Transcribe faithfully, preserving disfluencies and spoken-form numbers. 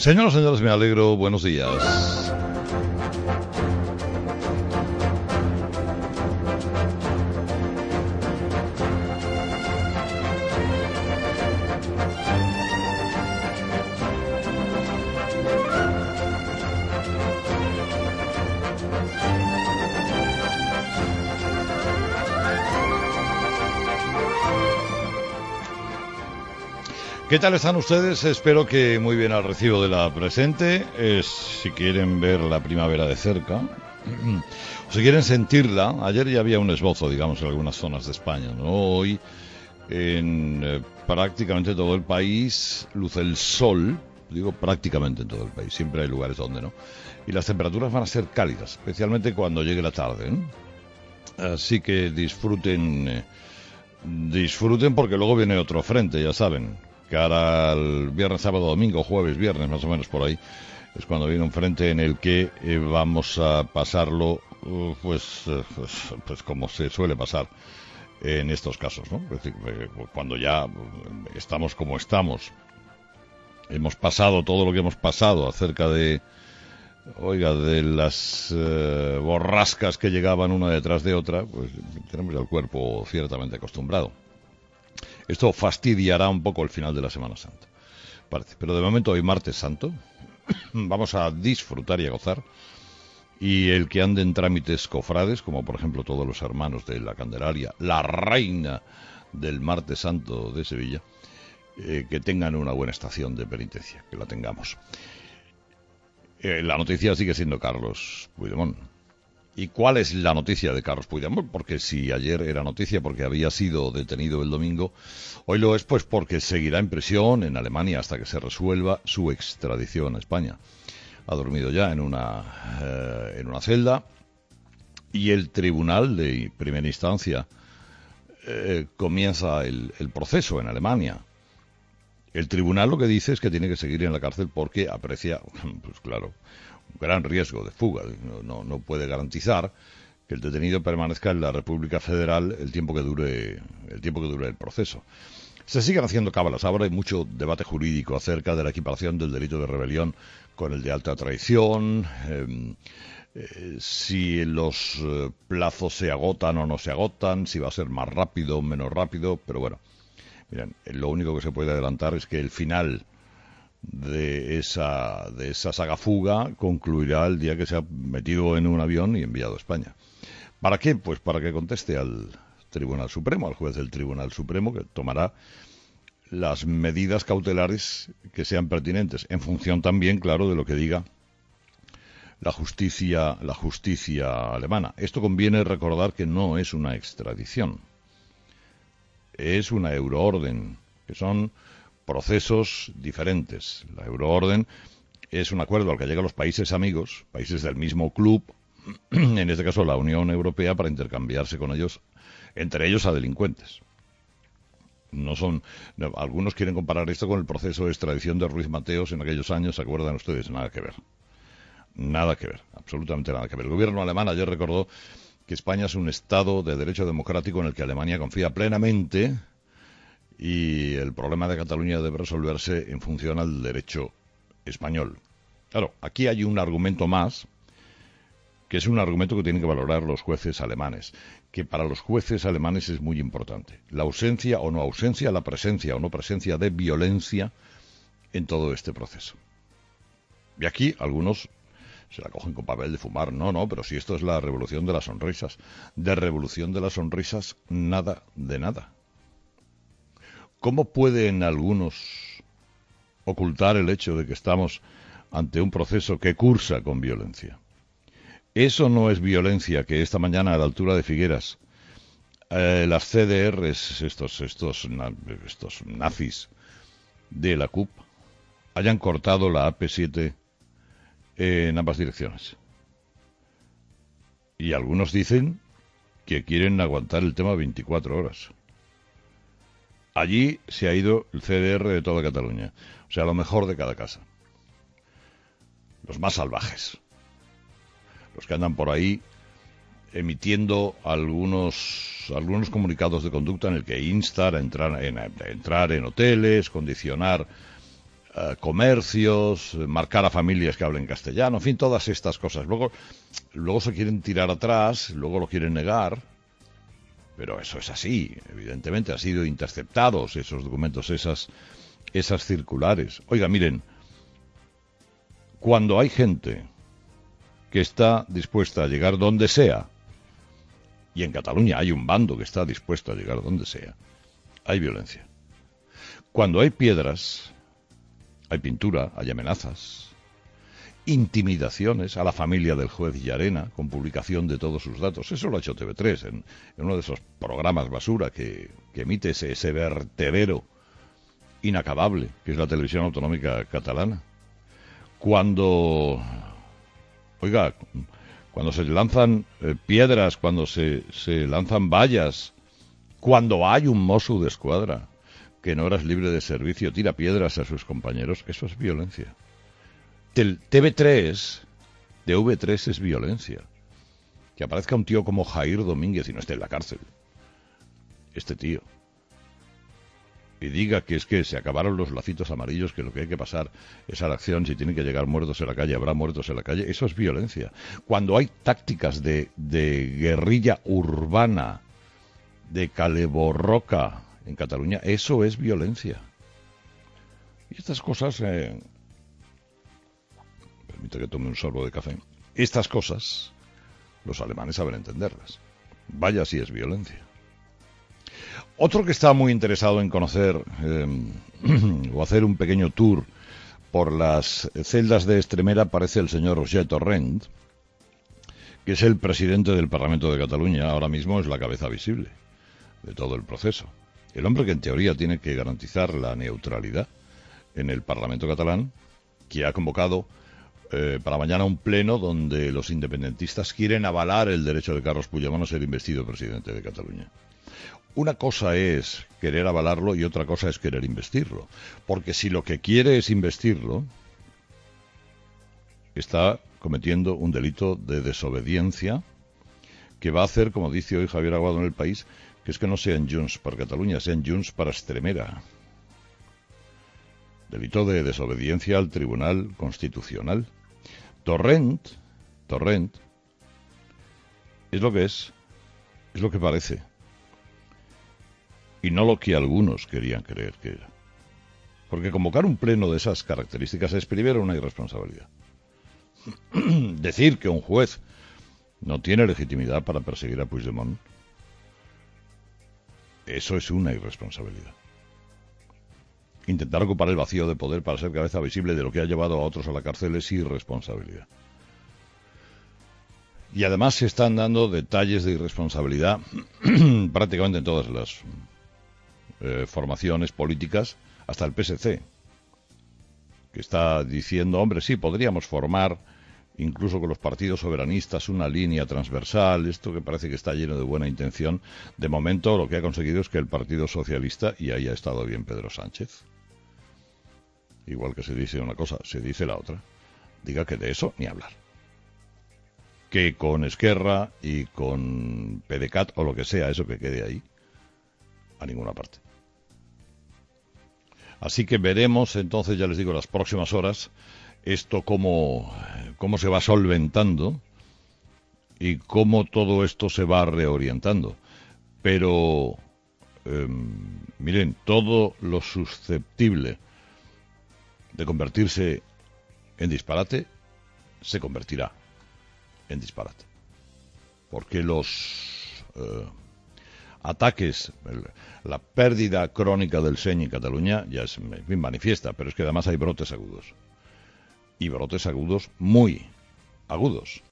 Señoras y señores, me alegro. Buenos días. ¿Qué tal están ustedes? Espero que muy bien al recibo de la presente. Eh, si quieren ver la primavera de cerca, o si quieren sentirla, ayer ya había un esbozo, digamos, en algunas zonas de España, ¿no? Hoy, en eh, prácticamente todo el país, luce el sol, digo prácticamente en todo el país, siempre hay lugares donde no, y las temperaturas van a ser cálidas, especialmente cuando llegue la tarde, ¿no? Así que disfruten, eh, disfruten porque luego viene otro frente, ya saben. Cara al viernes, sábado, domingo, jueves, viernes, más o menos por ahí, es cuando viene un frente en el que eh, vamos a pasarlo, uh, pues, uh, pues, pues como se suele pasar en estos casos, ¿no? Es decir, eh, cuando ya estamos como estamos, hemos pasado todo lo que hemos pasado acerca de, oiga, de las uh, borrascas que llegaban una detrás de otra, pues tenemos el cuerpo ciertamente acostumbrado. Esto fastidiará un poco el final de la Semana Santa, parece. Pero de momento, hoy martes santo, vamos a disfrutar y a gozar. Y el que ande en trámites cofrades, como por ejemplo todos los hermanos de la Candelaria, la reina del martes santo de Sevilla, eh, que tengan una buena estación de penitencia, que la tengamos. Eh, la noticia sigue siendo Carlos Puigdemont. ¿Y cuál es la noticia de Carlos Puigdemont? Porque si ayer era noticia porque había sido detenido el domingo, hoy lo es pues porque seguirá en prisión en Alemania hasta que se resuelva su extradición a España. Ha dormido ya en una, eh, en una celda y el tribunal de primera instancia eh, comienza el, el proceso en Alemania. El tribunal lo que dice es que tiene que seguir en la cárcel porque aprecia, pues claro, un gran riesgo de fuga. No, no, no puede garantizar que el detenido permanezca en la República Federal el tiempo que dure el tiempo que dure el proceso. Se siguen haciendo cábalas. Ahora hay mucho debate jurídico acerca de la equiparación del delito de rebelión con el de alta traición, eh, eh, si los eh, plazos se agotan o no se agotan, si va a ser más rápido o menos rápido, pero bueno, miren, lo único que se puede adelantar es que el final de esa de esa saga fuga concluirá el día que se ha metido en un avión y enviado a España. ¿Para qué? Pues para que conteste al Tribunal Supremo, al juez del Tribunal Supremo, que tomará las medidas cautelares que sean pertinentes, en función también, claro, de lo que diga la justicia la justicia alemana. Esto conviene recordar que no es una extradición, es una euroorden, que son procesos diferentes. La euroorden es un acuerdo al que llegan los países amigos, países del mismo club, en este caso la Unión Europea, para intercambiarse con ellos, entre ellos a delincuentes. No son, no, algunos quieren comparar esto con el proceso de extradición de Ruiz Mateos en aquellos años, ¿se acuerdan ustedes? Nada que ver. Nada que ver, absolutamente nada que ver. El gobierno alemán ayer recordó que España es un Estado de derecho democrático en el que Alemania confía plenamente y el problema de Cataluña debe resolverse en función al derecho español. Claro, aquí hay un argumento más, que es un argumento que tienen que valorar los jueces alemanes, que para los jueces alemanes es muy importante. La ausencia o no ausencia, la presencia o no presencia de violencia en todo este proceso. Y aquí algunos se la cogen con papel de fumar. No, no, pero si esto es la revolución de las sonrisas. De revolución de las sonrisas, nada de nada. ¿Cómo pueden algunos ocultar el hecho de que estamos ante un proceso que cursa con violencia? Eso no es violencia que esta mañana a la altura de Figueras eh, las C D Rs, estos, estos, estos nazis de la C U P, hayan cortado la A P siete en ambas direcciones. Y algunos dicen que quieren aguantar el tema veinticuatro horas. Allí se ha ido el C D R de toda Cataluña, o sea, lo mejor de cada casa. Los más salvajes. Los que andan por ahí emitiendo algunos algunos comunicados de conducta en el que instar a entrar en, a entrar en hoteles, condicionar uh, comercios, marcar a familias que hablen castellano, en fin, todas estas cosas. Luego, luego se quieren tirar atrás, luego lo quieren negar, pero eso es así, evidentemente, han sido interceptados esos documentos, esas, esas circulares. Oiga, miren, cuando hay gente que está dispuesta a llegar donde sea, y en Cataluña hay un bando que está dispuesto a llegar donde sea, hay violencia. Cuando hay piedras, hay pintura, hay amenazas, intimidaciones a la familia del juez Llarena con publicación de todos sus datos. Eso lo ha hecho T V tres en, en uno de esos programas basura que, que emite ese, ese vertedero inacabable que es la televisión autonómica catalana. Cuando, oiga, cuando se lanzan eh, piedras, cuando se, se lanzan vallas, cuando hay un Mossos d'Esquadra que en horas libre de servicio tira piedras a sus compañeros, eso es violencia. Del T V tres, de V tres es violencia. Que aparezca un tío como Jair Domínguez y no esté en la cárcel. Este tío. Y diga que es que se acabaron los lacitos amarillos, que lo que hay que pasar es a la acción, si tienen que llegar muertos en la calle, habrá muertos en la calle. Eso es violencia. Cuando hay tácticas de, de guerrilla urbana, de caleborroca en Cataluña, eso es violencia. Y estas cosas... Eh, permite que tome un sorbo de café. Estas cosas, los alemanes saben entenderlas. Vaya si es violencia. Otro que está muy interesado en conocer eh, o hacer un pequeño tour por las celdas de Extremera parece el señor Roger Torrent, que es el presidente del Parlamento de Cataluña. Ahora mismo es la cabeza visible de todo el proceso. El hombre que en teoría tiene que garantizar la neutralidad en el Parlamento catalán, que ha convocado eh, para mañana un pleno donde los independentistas quieren avalar el derecho de Carlos Puigdemont a ser investido presidente de Cataluña. Una cosa es querer avalarlo y otra cosa es querer investirlo. Porque si lo que quiere es investirlo, está cometiendo un delito de desobediencia que va a hacer, como dice hoy Javier Aguado en El País, que es que no sean Junts para Cataluña, sean Junts para Extremera. Delito de desobediencia al Tribunal Constitucional. Torrent, Torrent, es lo que es, es lo que parece. Y no lo que algunos querían creer que era. Porque convocar un pleno de esas características es primero una irresponsabilidad. Decir que un juez no tiene legitimidad para perseguir a Puigdemont, eso es una irresponsabilidad. Intentar ocupar el vacío de poder para ser cabeza visible de lo que ha llevado a otros a la cárcel es irresponsabilidad. Y además se están dando detalles de irresponsabilidad prácticamente en todas las eh, formaciones políticas, hasta el P S C, que está diciendo, hombre, sí, podríamos formar, incluso con los partidos soberanistas, una línea transversal, esto que parece que está lleno de buena intención. De momento lo que ha conseguido es que el Partido Socialista, y ahí ha estado bien Pedro Sánchez, igual que se dice una cosa, se dice la otra, diga que de eso ni hablar. Que con Esquerra y con PDeCAT o lo que sea, eso que quede ahí, a ninguna parte. Así que veremos entonces, ya les digo, las próximas horas, esto cómo, cómo se va solventando y cómo todo esto se va reorientando. Pero, eh, miren, todo lo susceptible de convertirse en disparate, se convertirá en disparate. Porque los eh, ataques, el, la pérdida crónica del seny en Cataluña ya es bien manifiesta, pero es que además hay brotes agudos. Y brotes agudos muy agudos.